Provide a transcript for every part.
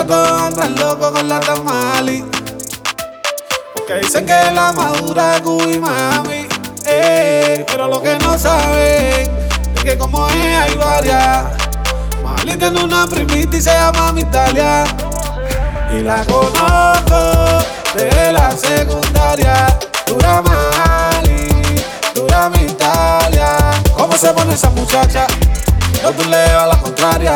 todos andan locos con la tamali, porque dicen que es la madura de Cuba y Miami. Pero lo que no saben es que como es hay varias. Mali tiene una primita y se llama Mitalia, y la conozco desde la secundaria. Dura Mali, dura Mitalia. ¿Cómo se pone esa muchacha? Yo tú le a la contraria.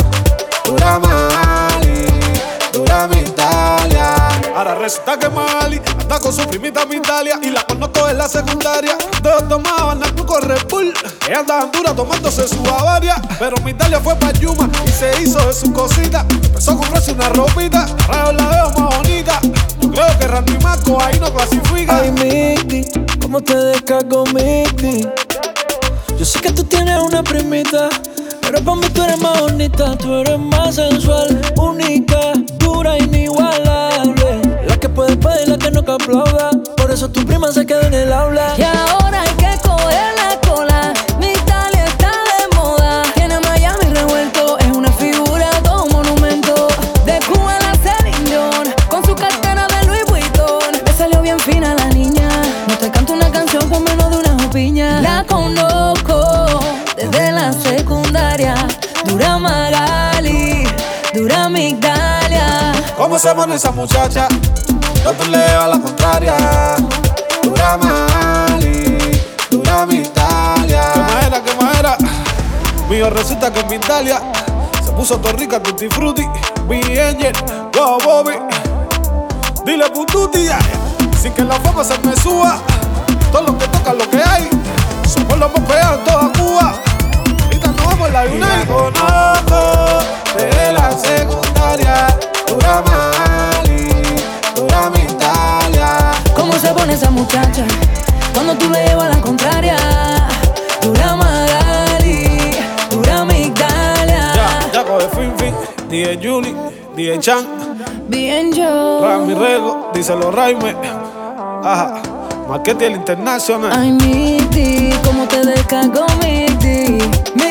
Dura Mali, dura Mitalia. Ahora resulta que Mali anda con su primita Mitalia, y la conozco en la secundaria. Dos tomaban alcohol Red Bull, ella andaba dura tomándose su Bavaria. Pero Mitalia fue pa' Yuma y se hizo de su cosita. Empezó a comprarse una ropita, rayos la veo más bonita. Yo creo que Randy Marco ahí no clasifica. Ay, Miti, ¿cómo te descargo, Miti? Yo sé que tú tienes una primita, pero pa' mí tú eres más bonita. Tú eres más sensual, única, dura, inigualable. La que puede pedir, la que no que aplauda. Por eso tu prima se queda en el aula. Y ahora hay que coger la cola. Mitalia está de moda. Tiene a Miami revuelto, es una figura, todo un monumento. De Cuba la Celine Dion, con su cartera de Louis Vuitton. Le salió bien fina la niña. No te canto una canción por menos de una opiña. La conozco desde la secundaria. Dura Magali, dura Migdalia. ¿Cómo se pone esa muchacha? Yo te leo a la contraria. Dura Mali, dura Mitalia. ¿Qué manera? Mío resulta que en Mitalia se puso torrica tutti frutti. Mi angel, wow Bobby. Dile pututi, sin que la fama se me suba. Todo lo que toca lo que hay. Somos los más pegados en toda Cuba. Ahorita nos vamos en la Unite. La conozco desde la secundaria. Dura Mali, dura Mitalia. ¿Cómo se pone esa muchacha cuando tú le llevas la contraria? Dura Magali, dura Migdalia. Ya coge fin. DJ Julie, DJ Chan, Bien yo. Rami Rego, díselo Raime. Ajá, Marquete el Internacional. Ay, Miti, ¿cómo te descargo, Miti?